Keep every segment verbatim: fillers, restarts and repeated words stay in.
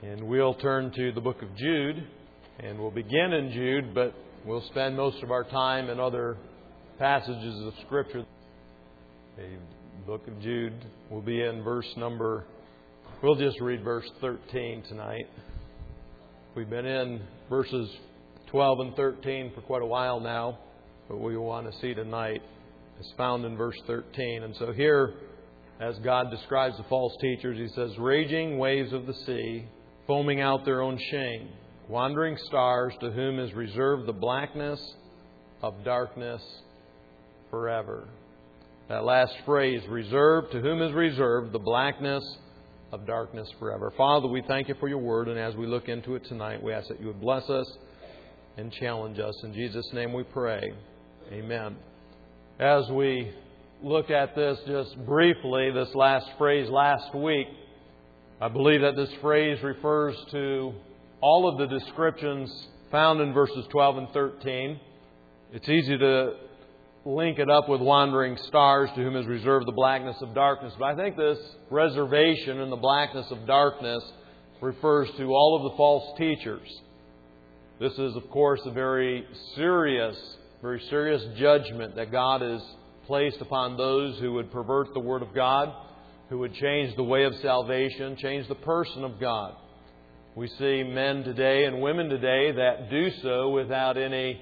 And we'll turn to the book of Jude, and we'll begin in Jude, but we'll spend most of our time in other passages of Scripture. The book of Jude will be in verse number, we'll just read verse thirteen tonight. We've been in verses twelve and thirteen for quite a while now, but we want to see tonight is found in verse thirteen. And so here, as God describes the false teachers, He says, raging waves of the sea, foaming out their own shame, wandering stars to whom is reserved the blackness of darkness forever. That last phrase, reserved, to whom is reserved the blackness of darkness forever. Father, we thank You for Your Word, and as we look into it tonight, we ask that You would bless us and challenge us. In Jesus' name we pray. Amen. As we look at this just briefly, this last phrase last week, I believe that this phrase refers to all of the descriptions found in verses twelve and thirteen. It's easy to link it up with wandering stars to whom is reserved the blackness of darkness. But I think this reservation in the blackness of darkness refers to all of the false teachers. This is, of course, a very serious, very serious judgment that God has placed upon those who would pervert the Word of God, who would change the way of salvation, change the person of God. We see men today and women today that do so without any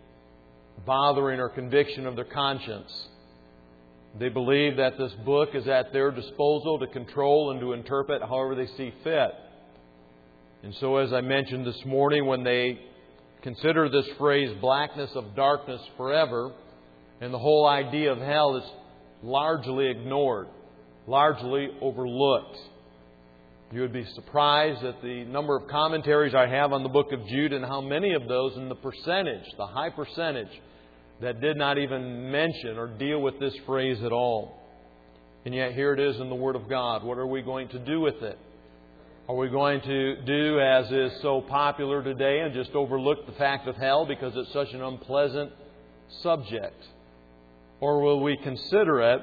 bothering or conviction of their conscience. They believe that this book is at their disposal to control and to interpret however they see fit. And so, as I mentioned this morning, when they consider this phrase, blackness of darkness forever, and the whole idea of hell is largely ignored, largely overlooked. You would be surprised at the number of commentaries I have on the book of Jude and how many of those, and the percentage, the high percentage, that did not even mention or deal with this phrase at all. And yet here it is in the Word of God. What are we going to do with it? Are we going to do as is so popular today and just overlook the fact of hell because it's such an unpleasant subject? Or will we consider it,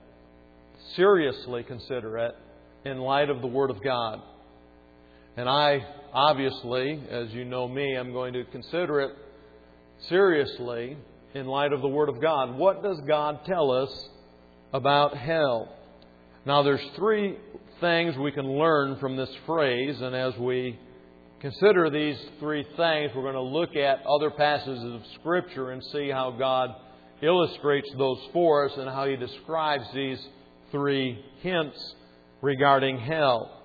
seriously consider it, in light of the Word of God? And I, obviously, as you know me, I'm going to consider it seriously in light of the Word of God. What does God tell us about hell? Now, there's three things we can learn from this phrase, and as we consider these three things, we're going to look at other passages of Scripture and see how God illustrates those for us and how He describes these three hints regarding hell.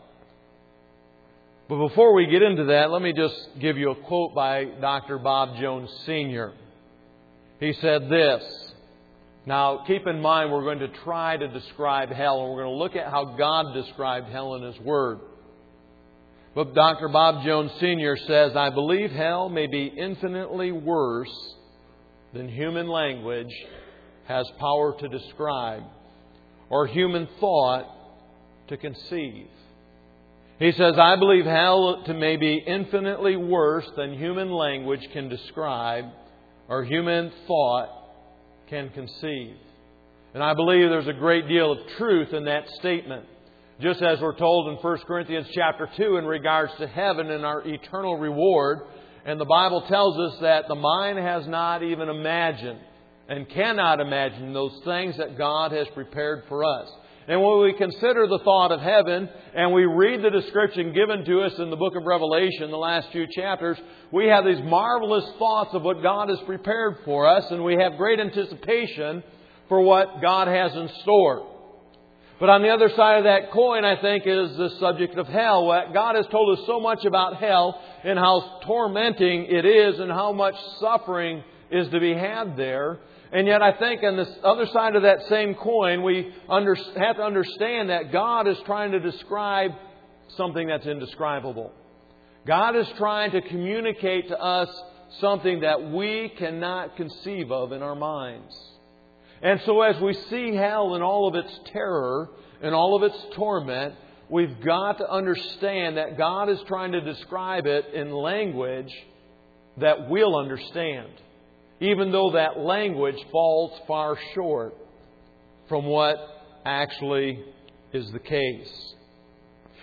But before we get into that, let me just give you a quote by Doctor Bob Jones Senior He said this. Now, keep in mind, we're going to try to describe hell, and we're going to look at how God described hell in His Word. But Doctor Bob Jones Senior says, I believe hell may be infinitely worse than human language has power to describe, or human thought to conceive. He says, I believe hell to may be infinitely worse than human language can describe, or human thought can conceive. And I believe there's a great deal of truth in that statement. Just as we're told in First Corinthians chapter two in regards to heaven and our eternal reward. And the Bible tells us that the mind has not even imagined and cannot imagine those things that God has prepared for us. And when we consider the thought of heaven and we read the description given to us in the book of Revelation, the last few chapters, we have these marvelous thoughts of what God has prepared for us, and we have great anticipation for what God has in store. But on the other side of that coin, I think, is the subject of hell. God has told us so much about hell and how tormenting it is and how much suffering is to be had there. And yet I think on the other side of that same coin, we under, have to understand that God is trying to describe something that's indescribable. God is trying to communicate to us something that we cannot conceive of in our minds. And so as we see hell in all of its terror and all of its torment, we've got to understand that God is trying to describe it in language that we'll understand, even though that language falls far short from what actually is the case.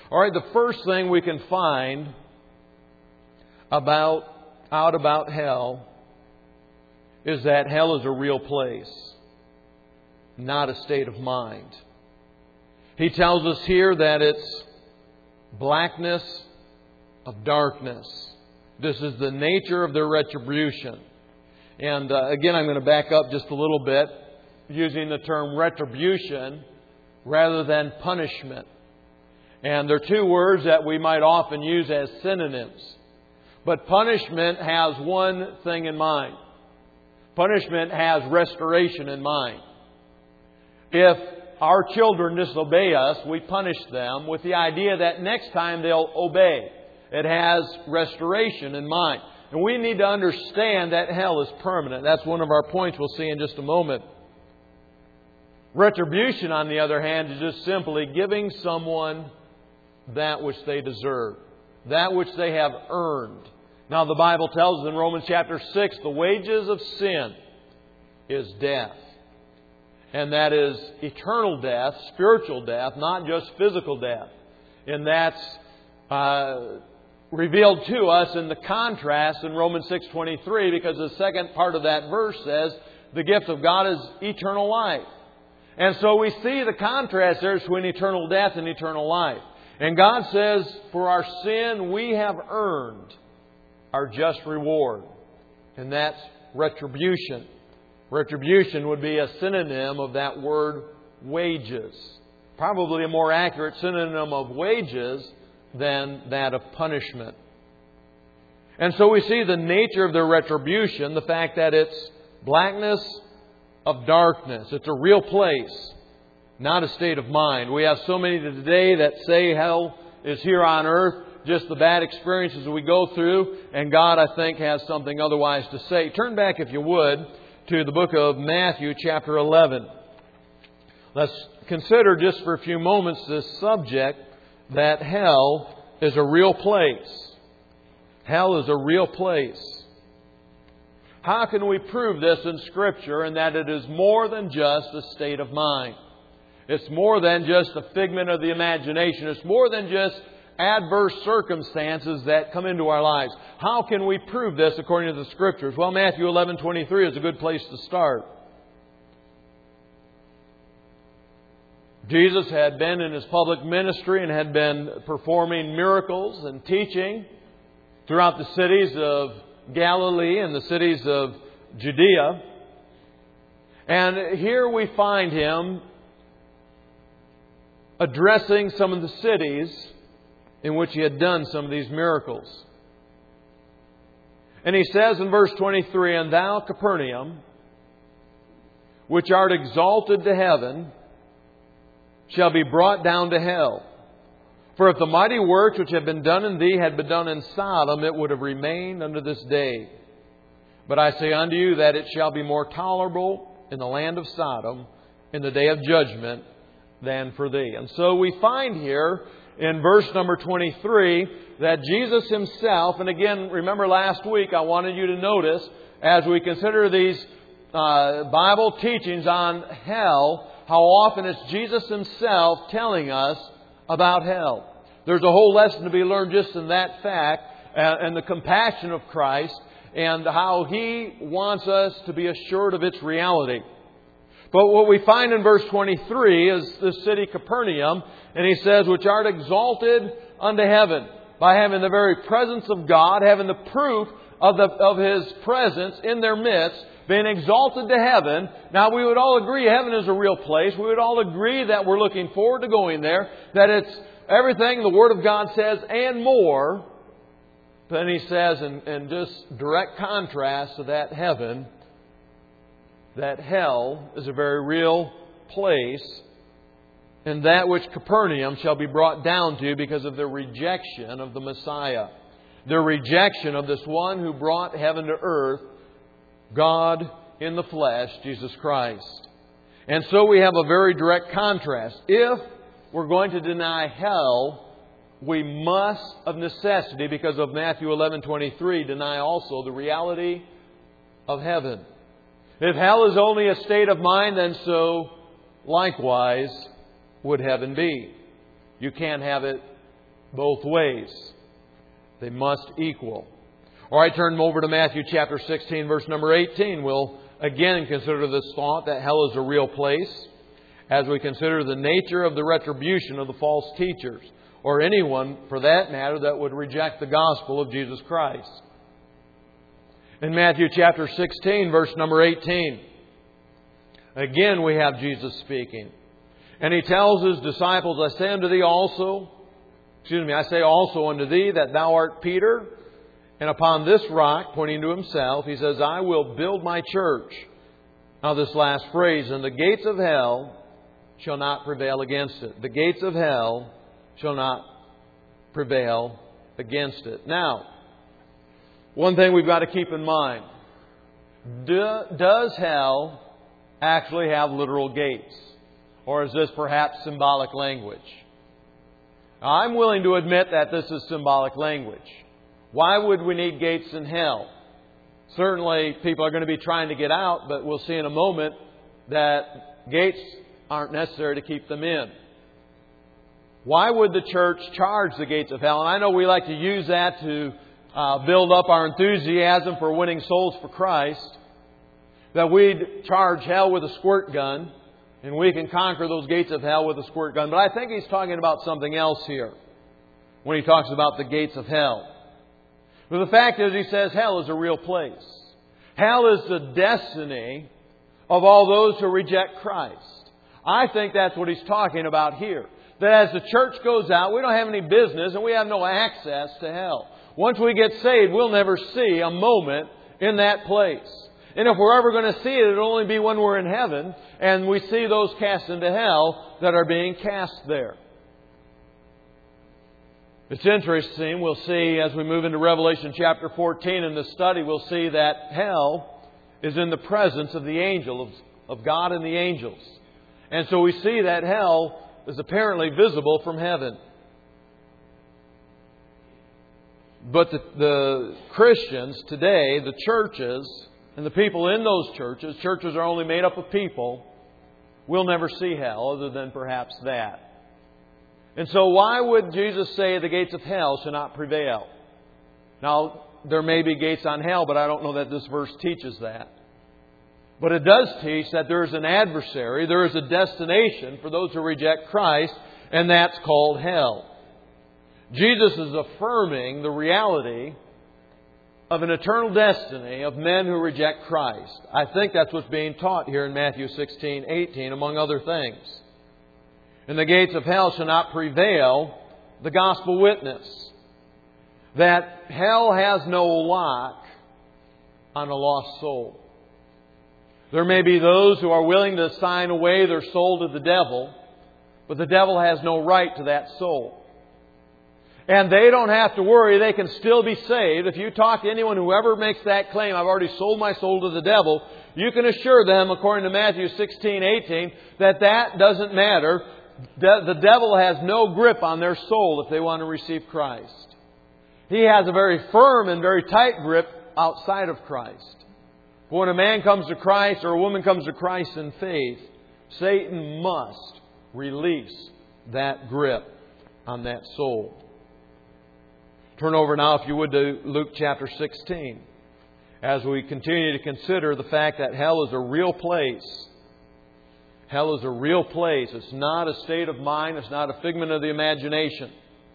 All right, the first thing we can find about out about hell is that hell is a real place, not a state of mind. He tells us here that it's blackness of darkness. This is the nature of their retribution. And uh, again, I'm going to back up just a little bit, using the term retribution rather than punishment. And they're two words that we might often use as synonyms. But punishment has one thing in mind. Punishment has restoration in mind. If our children disobey us, we punish them with the idea that next time they'll obey. It has restoration in mind. And we need to understand that hell is permanent. That's one of our points we'll see in just a moment. Retribution, on the other hand, is just simply giving someone that which they deserve, that which they have earned. Now, the Bible tells us in Romans chapter six, the wages of sin is death. And that is eternal death, spiritual death, not just physical death. And that's uh, revealed to us in the contrast in Romans six twenty-three, because the second part of that verse says the gift of God is eternal life. And so we see the contrast there between eternal death and eternal life. And God says, for our sin we have earned our just reward. And that's retribution. Retribution would be a synonym of that word wages. Probably a more accurate synonym of wages than that of punishment. And so we see the nature of their retribution, the fact that it's blackness of darkness. It's a real place, not a state of mind. We have so many today that say hell is here on earth, just the bad experiences we go through, and God, I think, has something otherwise to say. Turn back, if you would, to the book of Matthew, chapter eleven. Let's consider just for a few moments this subject, that hell is a real place. Hell is a real place. How can we prove this in Scripture, and that it is more than just a state of mind? It's more than just a figment of the imagination. It's more than just adverse circumstances that come into our lives. How can we prove this according to the Scriptures? Well, Matthew eleven twenty-three is a good place to start. Jesus had been in His public ministry and had been performing miracles and teaching throughout the cities of Galilee and the cities of Judea. And here we find Him addressing some of the cities in which He had done some of these miracles. And He says in verse twenty-three, "And thou, Capernaum, which art exalted to heaven, shall be brought down to hell. For if the mighty works which have been done in thee had been done in Sodom, it would have remained unto this day. But I say unto you that it shall be more tolerable in the land of Sodom in the day of judgment than for thee." And so we find here in verse number twenty-three that Jesus Himself, and again, remember last week I wanted you to notice, as we consider these uh, Bible teachings on hell, how often it's Jesus Himself telling us about hell. There's a whole lesson to be learned just in that fact, and the compassion of Christ, and how He wants us to be assured of its reality. But what we find in verse twenty-three is the city Capernaum, and He says, "Which art exalted unto heaven," by having the very presence of God, having the proof of, the, of His presence in their midst, being exalted to heaven. Now, we would all agree heaven is a real place. We would all agree that we're looking forward to going there, that it's everything the Word of God says and more. But then He says, in, in just direct contrast to that heaven, that hell is a very real place, and that which Capernaum shall be brought down to because of their rejection of the Messiah. Their rejection of this one who brought heaven to earth, God in the flesh, Jesus Christ. And so we have a very direct contrast. If we're going to deny hell, we must, of necessity, because of Matthew eleven twenty-three, deny also the reality of heaven. If hell is only a state of mind, then so likewise would heaven be. You can't have it both ways. They must equal. All right, turn over to Matthew chapter sixteen, verse number eighteen. We'll again consider this thought that hell is a real place as we consider the nature of the retribution of the false teachers, or anyone, for that matter, that would reject the gospel of Jesus Christ. In Matthew chapter sixteen, verse number eighteen, again we have Jesus speaking. And He tells His disciples, I say unto thee also, excuse me, I say also unto thee that thou art Peter, and upon this rock, pointing to Himself, He says, I will build my church. Now this last phrase, and the gates of hell shall not prevail against it. The gates of hell shall not prevail against it. Now, one thing we've got to keep in mind. Do, does hell actually have literal gates? Or is this perhaps symbolic language? Now, I'm willing to admit that this is symbolic language. Why would we need gates in hell? Certainly, people are going to be trying to get out, but we'll see in a moment that gates aren't necessary to keep them in. Why would the church charge the gates of hell? And I know we like to use that to uh, build up our enthusiasm for winning souls for Christ. That we'd charge hell with a squirt gun, and we can conquer those gates of hell with a squirt gun. But I think he's talking about something else here when he talks about the gates of hell. But the fact is, he says hell is a real place. Hell is the destiny of all those who reject Christ. I think that's what he's talking about here. That as the church goes out, we don't have any business and we have no access to hell. Once we get saved, we'll never see a moment in that place. And if we're ever going to see it, it'll only be when we're in heaven and we see those cast into hell that are being cast there. It's interesting. We'll see as we move into Revelation chapter fourteen in this study, we'll see that hell is in the presence of the angels, of God and the angels. And so we see that hell is apparently visible from heaven. But the, the Christians today, the churches, and the people in those churches, churches are only made up of people, will never see hell other than perhaps that. And so why would Jesus say the gates of hell shall not prevail? Now, there may be gates on hell, but I don't know that this verse teaches that. But it does teach that there is an adversary, there is a destination for those who reject Christ, and that's called hell. Jesus is affirming the reality of an eternal destiny of men who reject Christ. I think that's what's being taught here in Matthew sixteen, eighteen, among other things. And the gates of hell shall not prevail, the gospel witness. That hell has no lock on a lost soul. There may be those who are willing to sign away their soul to the devil, but the devil has no right to that soul. And they don't have to worry, they can still be saved. If you talk to anyone who ever makes that claim, I've already sold my soul to the devil, you can assure them, according to Matthew sixteen, eighteen, that that doesn't matter. The devil has no grip on their soul if they want to receive Christ. He has a very firm and very tight grip outside of Christ. But when a man comes to Christ or a woman comes to Christ in faith, Satan must release that grip on that soul. Turn over now, if you would, to Luke chapter sixteen, as we continue to consider the fact that hell is a real place. Hell is a real place. It's not a state of mind. It's not a figment of the imagination.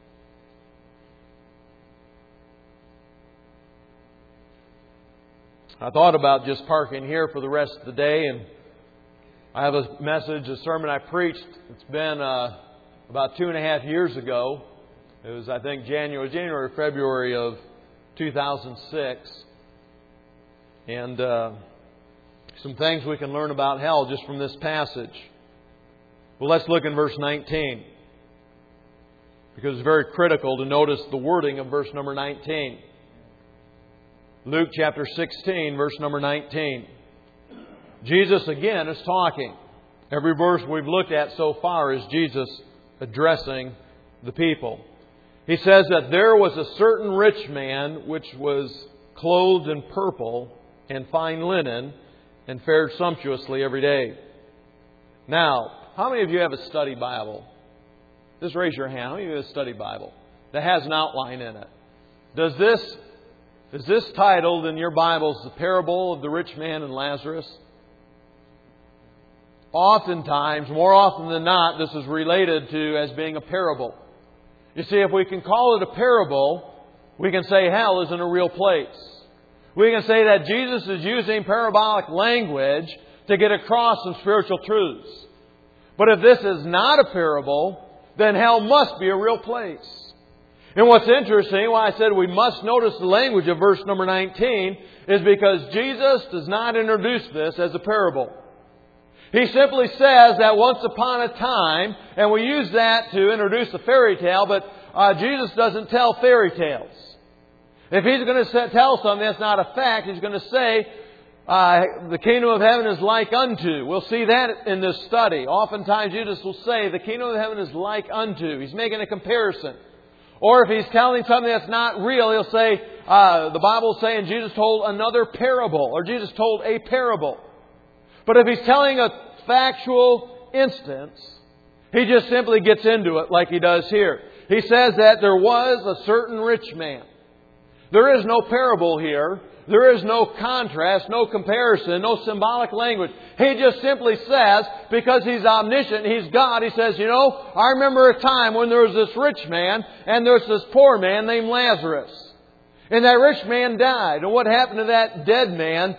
I thought about just parking here for the rest of the day, and I have a message, a sermon I preached. It's been uh, about two and a half years ago. It was, I think, January, January or February of two thousand six. And uh, some things we can learn about hell just from this passage. Well, let's look in verse nineteen. Because it's very critical to notice the wording of verse number nineteen. Luke chapter sixteen, verse number nineteen. Jesus again is talking. Every verse we've looked at so far is Jesus addressing the people. He says that there was a certain rich man which was clothed in purple and fine linen and fared sumptuously every day. Now, how many of you have a study Bible? Just raise your hand. How many of you have a study Bible? that has an outline in it. Does this, is this titled in your Bibles The Parable of the Rich Man and Lazarus? Oftentimes, more often than not, this is related to as being a parable. You see, if we can call it a parable, we can say hell isn't a real place. We can say that Jesus is using parabolic language to get across some spiritual truths. But if this is not a parable, then hell must be a real place. And what's interesting, why I said we must notice the language of verse number nineteen, is because Jesus does not introduce this as a parable. He simply says that once upon a time, and we use that to introduce a fairy tale, but uh, Jesus doesn't tell fairy tales. If He's going to tell something that's not a fact, He's going to say, uh, the kingdom of heaven is like unto. We'll see that in this study. Oftentimes Jesus will say, the kingdom of heaven is like unto. He's making a comparison. Or if He's telling something that's not real, He'll say, uh, the Bible is saying Jesus told another parable, or Jesus told a parable. But if He's telling a factual instance, He just simply gets into it like He does here. He says that there was a certain rich man. There is no parable here. There is no contrast, no comparison, no symbolic language. He just simply says, because He's omniscient, He's God, He says, you know, I remember a time when there was this rich man and there was this poor man named Lazarus. And that rich man died. And what happened to that dead man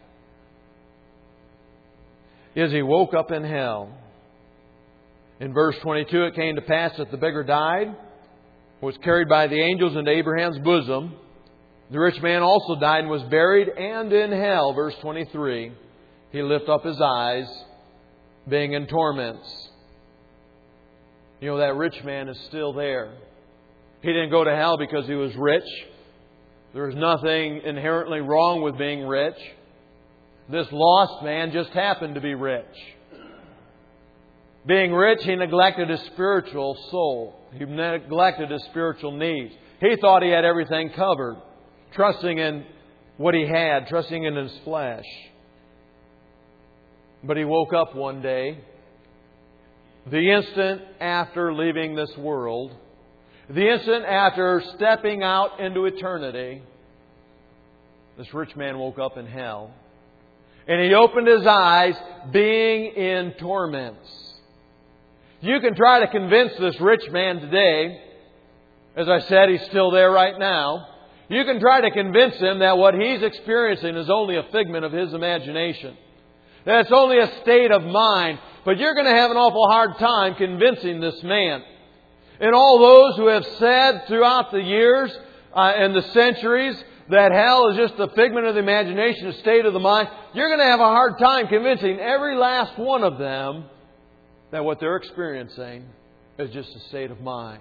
is he woke up in hell. In verse twenty-two, it came to pass that the beggar died, was carried by the angels into Abraham's bosom. The rich man also died and was buried, and in hell, verse twenty-three, he lifted up his eyes, being in torments. You know, that rich man is still there. He didn't go to hell because he was rich. There's nothing inherently wrong with being rich. This lost man just happened to be rich. Being rich, he neglected his spiritual soul. He neglected his spiritual needs. He thought he had everything covered, trusting in what he had, trusting in his flesh. But he woke up one day, the instant after leaving this world, the instant after stepping out into eternity, this rich man woke up in hell. And he opened his eyes, being in torments. You can try to convince this rich man today, as I said, he's still there right now. You can try to convince him that what he's experiencing is only a figment of his imagination. That it's only a state of mind. But you're going to have an awful hard time convincing this man. And all those who have said throughout the years uh, and the centuries that hell is just a figment of the imagination, a state of the mind, you're going to have a hard time convincing every last one of them that what they're experiencing is just a state of mind.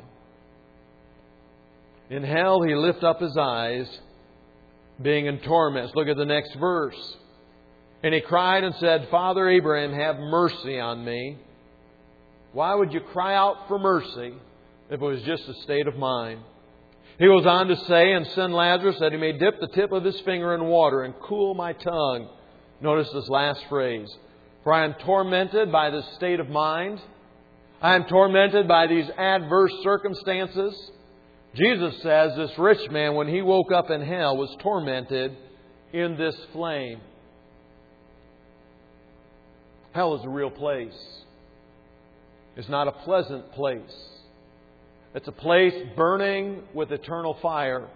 In hell, he lifted up his eyes, being in torments. Look at the next verse. And he cried and said, Father Abraham, have mercy on me. Why would you cry out for mercy if it was just a state of mind? He goes on to say, and send Lazarus that he may dip the tip of his finger in water and cool my tongue. Notice this last phrase. For I am tormented by this state of mind. I am tormented by these adverse circumstances. Jesus says this rich man, when he woke up in hell, was tormented in this flame. Hell is a real place. It's not a pleasant place. It's a place burning with eternal fire.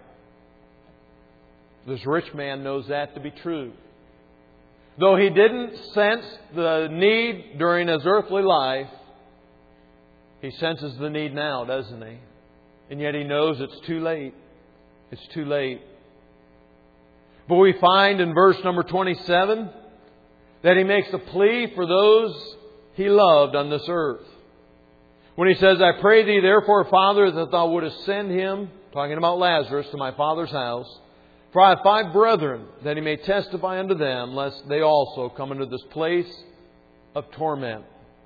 This rich man knows that to be true. Though he didn't sense the need during his earthly life, he senses the need now, doesn't he? And yet he knows it's too late. It's too late. But we find in verse number twenty-seven that he makes a plea for those he loved on this earth. When he says, I pray thee therefore, Father, that thou wouldest send him, talking about Lazarus, to my father's house. For I have five brethren, that he may testify unto them, lest they also come into this place of torment.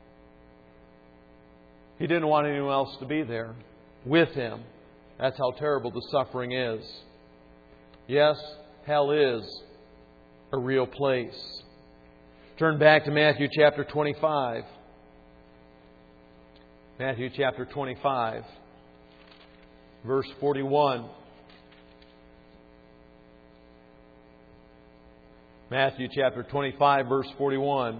He didn't want anyone else to be there with him. That's how terrible the suffering is. Yes, hell is a real place. Turn back to Matthew chapter twenty-five. Matthew chapter twenty-five. verse forty-one. Matthew chapter twenty-five, verse forty-one.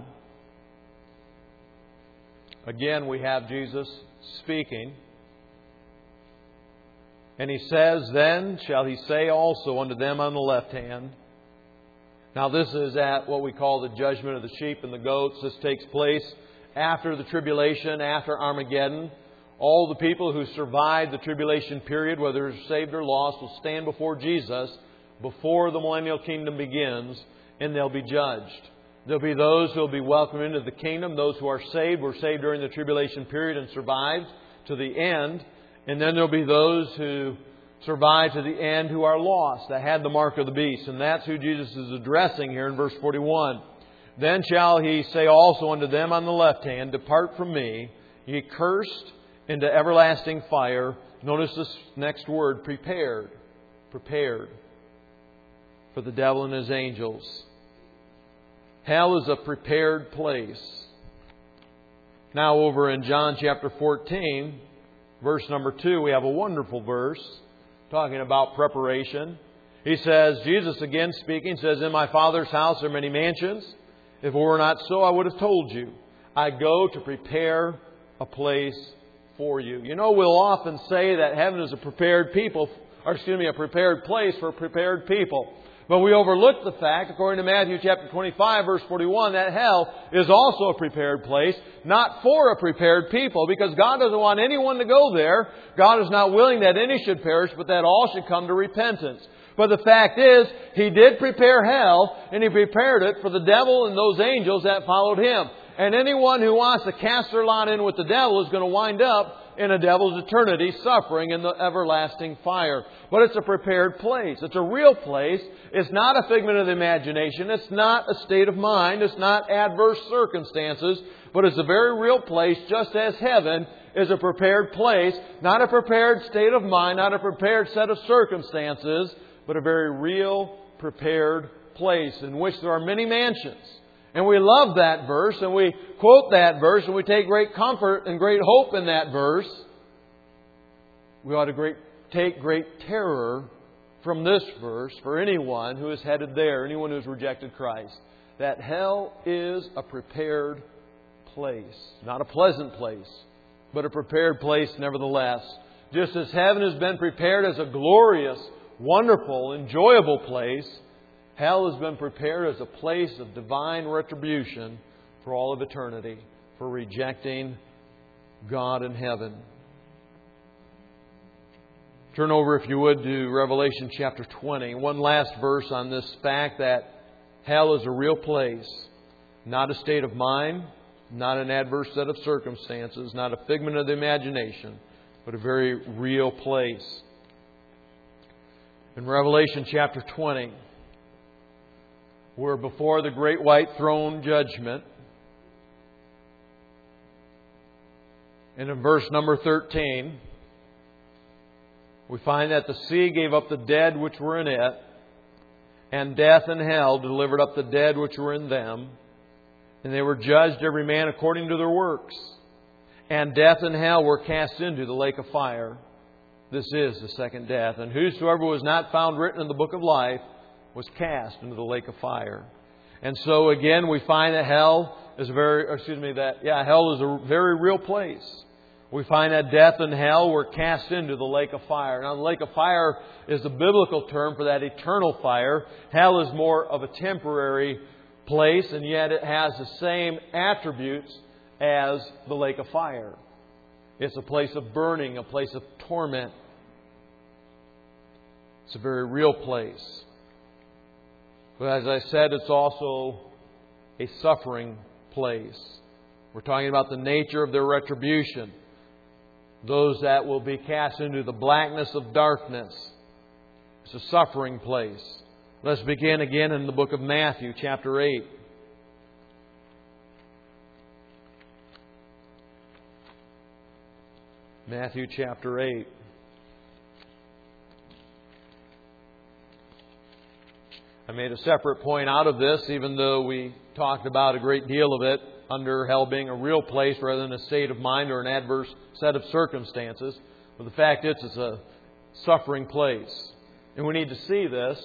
Again, we have Jesus speaking. And He says, "Then shall He say also unto them on the left hand." Now this is at what we call the judgment of the sheep and the goats. This takes place after the tribulation, after Armageddon. All the people who survived the tribulation period, whether saved or lost, will stand before Jesus before the millennial kingdom begins, and they'll be judged. There'll be those who will be welcomed into the kingdom. Those who are saved were saved during the tribulation period and survived to the end. And then there'll be those who survived to the end who are lost, that had the mark of the beast. And that's who Jesus is addressing here in verse forty-one. "Then shall He say also unto them on the left hand, Depart from me, ye cursed, into everlasting fire." Notice this next word, prepared. Prepared for the devil and his angels. Hell is a prepared place. Now over in John chapter fourteen, verse number two, we have a wonderful verse talking about preparation. He says, Jesus again speaking, says, "In my Father's house are many mansions. If it were not so, I would have told you. I go to prepare a place for you." You know, we'll often say that heaven is a prepared people, or excuse me, a prepared place for prepared people. But we overlook the fact, according to Matthew chapter twenty-five, verse forty-one, that hell is also a prepared place, not for a prepared people, because God doesn't want anyone to go there. God is not willing that any should perish, but that all should come to repentance. But the fact is, He did prepare hell, and He prepared it for the devil and those angels that followed Him. And anyone who wants to cast their lot in with the devil is going to wind up in a devil's eternity, suffering in the everlasting fire. But it's a prepared place. It's a real place. It's not a figment of the imagination. It's not a state of mind. It's not adverse circumstances. But it's a very real place, just as heaven is a prepared place. Not a prepared state of mind, not a prepared set of circumstances, but a very real, prepared place in which there are many mansions. And we love that verse, and we quote that verse, and we take great comfort and great hope in that verse. We ought to great, take great terror from this verse for anyone who is headed there, anyone who has rejected Christ. That hell is a prepared place. Not a pleasant place, but a prepared place nevertheless. Just as heaven has been prepared as a glorious, wonderful, enjoyable place, hell has been prepared as a place of divine retribution for all of eternity, for rejecting God in heaven. Turn over, if you would, to Revelation chapter twenty. One last verse on this fact that hell is a real place, not a state of mind, not an adverse set of circumstances, not a figment of the imagination, but a very real place. In Revelation chapter twenty, we're before the great white throne judgment. And in verse number thirteen, we find that the sea gave up the dead which were in it, and death and hell delivered up the dead which were in them. And they were judged every man according to their works. And death and hell were cast into the lake of fire. This is the second death. And whosoever was not found written in the book of life was cast into the lake of fire. And so again, we find that hell is a very, or excuse me, that, yeah, hell is a very real place. We find that death and hell were cast into the lake of fire. Now, the lake of fire is a biblical term for that eternal fire. Hell is more of a temporary place, and yet it has the same attributes as the lake of fire. It's a place of burning, a place of torment. It's a very real place. But as I said, it's also a suffering place. We're talking about the nature of their retribution. Those that will be cast into the blackness of darkness. It's a suffering place. Let's begin again in the book of Matthew, chapter eight. Matthew chapter eight. I made a separate point out of this, even though we talked about a great deal of it under hell being a real place rather than a state of mind or an adverse set of circumstances. But the fact is, it's a suffering place. And we need to see this.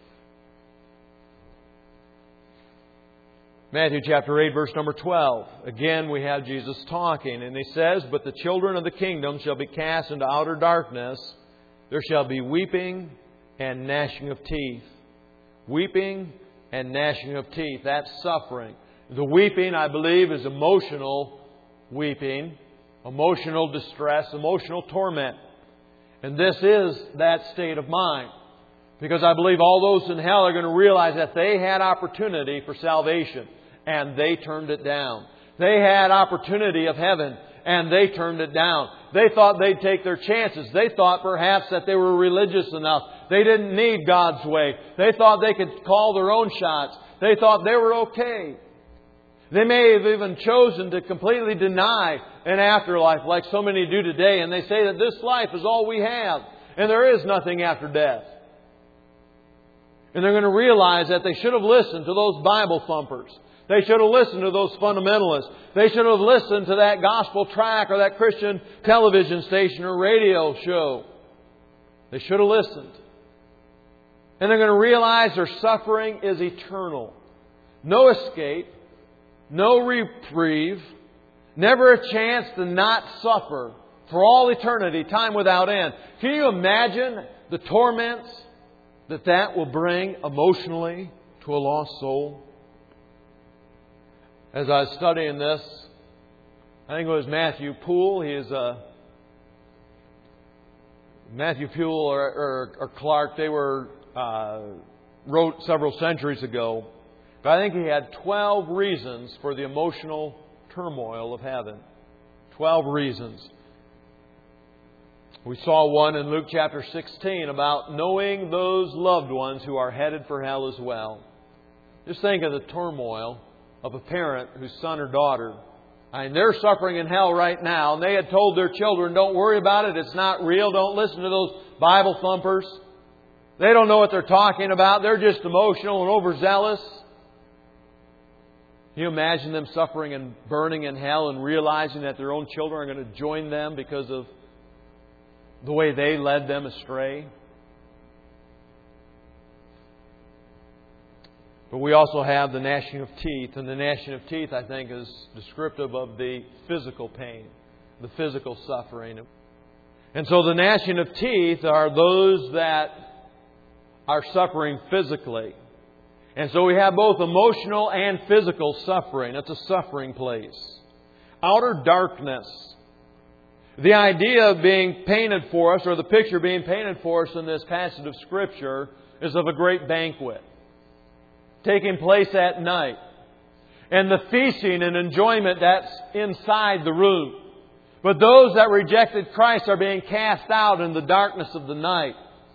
Matthew chapter eight, verse number twelve. Again, we have Jesus talking, and He says, "But the children of the kingdom shall be cast into outer darkness. There shall be weeping and gnashing of teeth." Weeping and gnashing of teeth. That's suffering. The weeping, I believe, is emotional weeping, emotional distress, emotional torment. And this is that state of mind. Because I believe all those in hell are going to realize that they had opportunity for salvation, and they turned it down. They had opportunity of heaven, and they turned it down. They thought they'd take their chances. They thought perhaps that they were religious enough. They didn't need God's way. They thought they could call their own shots. They thought they were okay. They may have even chosen to completely deny an afterlife like so many do today. And they say that this life is all we have. And there is nothing after death. And they're going to realize that they should have listened to those Bible thumpers. They should have listened to those fundamentalists. They should have listened to that gospel track or that Christian television station or radio show. They should have listened. And they're going to realize their suffering is eternal. No escape. No reprieve. Never a chance to not suffer for all eternity, time without end. Can you imagine the torments that that will bring emotionally to a lost soul? As I was studying this, I think it was Matthew Poole. He is a Matthew Poole or, or, or Clark. They were uh, wrote several centuries ago. But I think he had twelve reasons for the emotional turmoil of heaven. Twelve reasons. We saw one in Luke chapter sixteen about knowing those loved ones who are headed for hell as well. Just think of the turmoil of a parent whose son or daughter, I mean, they're suffering in hell right now, and they had told their children, don't worry about it, it's not real, don't listen to those Bible thumpers. They don't know what they're talking about, they're just emotional and overzealous. Can you imagine them suffering and burning in hell and realizing that their own children are going to join them because of the way they led them astray? But we also have the gnashing of teeth. And the gnashing of teeth, I think, is descriptive of the physical pain, the physical suffering. And so the gnashing of teeth are those that are suffering physically. And so we have both emotional and physical suffering. It's a suffering place. Outer darkness. The idea of being painted for us, or the picture being painted for us in this passage of Scripture, is of a great banquet taking place at night. And the feasting and enjoyment that's inside the room. But those that rejected Christ are being cast out in the darkness of the night.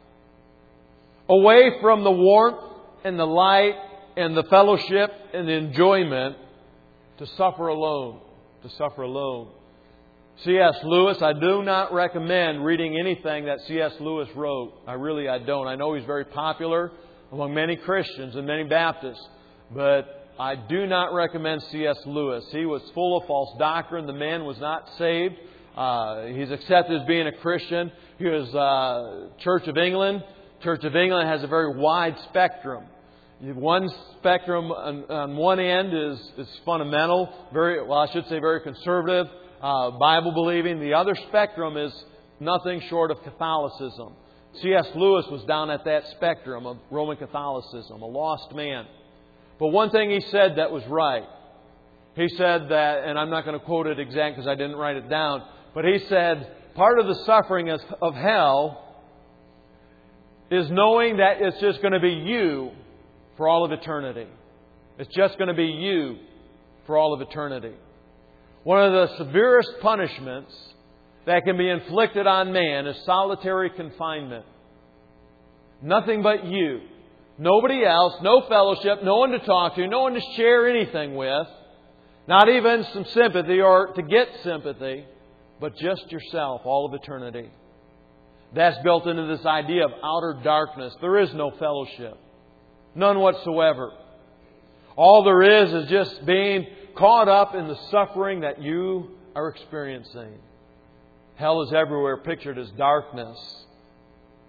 Away from the warmth and the light and the fellowship and the enjoyment, to suffer alone. To suffer alone. C S Lewis, I do not recommend reading anything that C S Lewis wrote. I really, I don't. I know he's very popular among many Christians and many Baptists, but I do not recommend C S Lewis. He was full of false doctrine. The man was not saved. Uh, he's accepted as being a Christian. He was uh, Church of England. Church of England has a very wide spectrum. One spectrum on, on one end is, is fundamental, very well, I should say very conservative, uh, Bible believing. The other spectrum is nothing short of Catholicism. C S Lewis was down at that spectrum of Roman Catholicism, a lost man. But one thing he said that was right. He said that, and I'm not going to quote it exact because I didn't write it down, but he said, part of the suffering of hell is knowing that it's just going to be you for all of eternity. It's just going to be you for all of eternity. One of the severest punishments that can be inflicted on man is solitary confinement. Nothing but you. Nobody else, no fellowship, no one to talk to, no one to share anything with. Not even some sympathy or to get sympathy, but just yourself all of eternity. That's built into this idea of outer darkness. There is no fellowship. None whatsoever. All there is is just being caught up in the suffering that you are experiencing. Hell is everywhere pictured as darkness.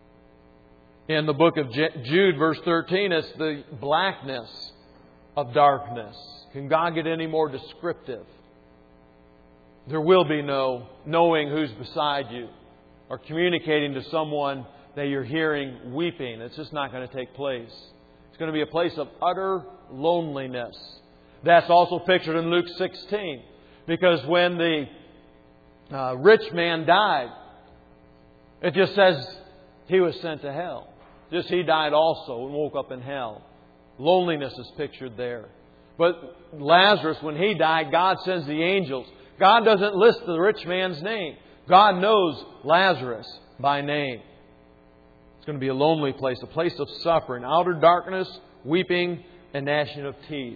In the book of Jude, verse thirteen, it's the blackness of darkness. Can God get any more descriptive? There will be no knowing who's beside you or communicating to someone that you're hearing weeping. It's just not going to take place. It's going to be a place of utter loneliness. That's also pictured in Luke sixteen. Because when the uh, rich man died, it just says he was sent to hell. Just he died also and woke up in hell. Loneliness is pictured there. But Lazarus, when he died, God sends the angels. God doesn't list the rich man's name. God knows Lazarus by name. It's going to be a lonely place, a place of suffering, outer darkness, weeping, and gnashing of teeth.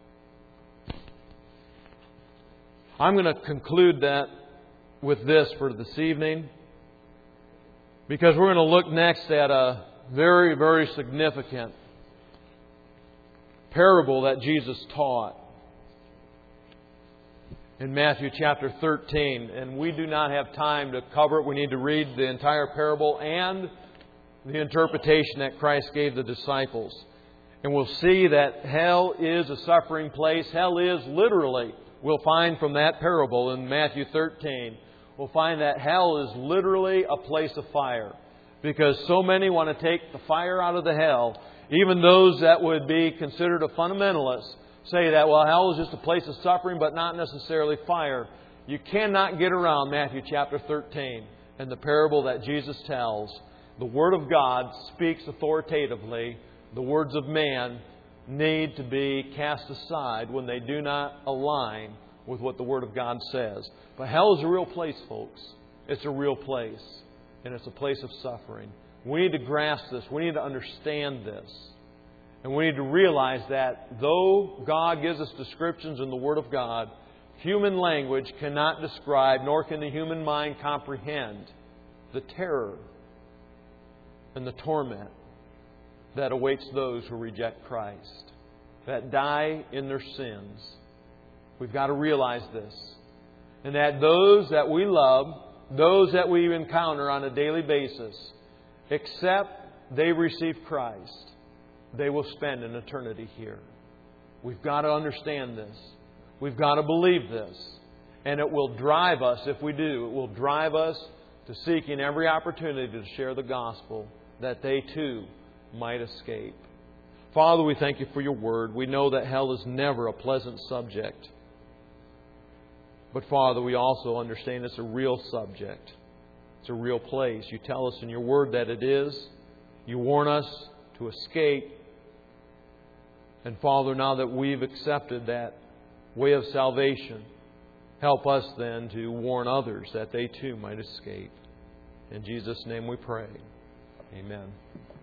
I'm going to conclude that with this for this evening, because we're going to look next at a very, very significant parable that Jesus taught in Matthew chapter thirteen. And we do not have time to cover it. We need to read the entire parable and the interpretation that Christ gave the disciples. And we'll see that hell is a suffering place. Hell is literally, we'll find from that parable in Matthew thirteen, we'll find that hell is literally a place of fire. Because so many want to take the fire out of the hell. Even those that would be considered a fundamentalist say that, well, hell is just a place of suffering, but not necessarily fire. You cannot get around Matthew chapter thirteen and the parable that Jesus tells. The Word of God speaks authoritatively. The words of man need to be cast aside when they do not align with what the Word of God says. But hell is a real place, folks. It's a real place. And it's a place of suffering. We need to grasp this. We need to understand this. And we need to realize that though God gives us descriptions in the Word of God, human language cannot describe, nor can the human mind comprehend the terror and the torment that awaits those who reject Christ, that die in their sins. We've got to realize this. And that those that we love, those that we encounter on a daily basis, except they receive Christ, they will spend an eternity here. We've got to understand this. We've got to believe this. And it will drive us, if we do, it will drive us to seeking every opportunity to share the gospel that they too might escape. Father, we thank You for Your Word. We know that hell is never a pleasant subject. But Father, we also understand it's a real subject. It's a real place. You tell us in Your Word that it is. You warn us to escape. And Father, now that we've accepted that way of salvation, help us then to warn others that they too might escape. In Jesus' name we pray. Amen.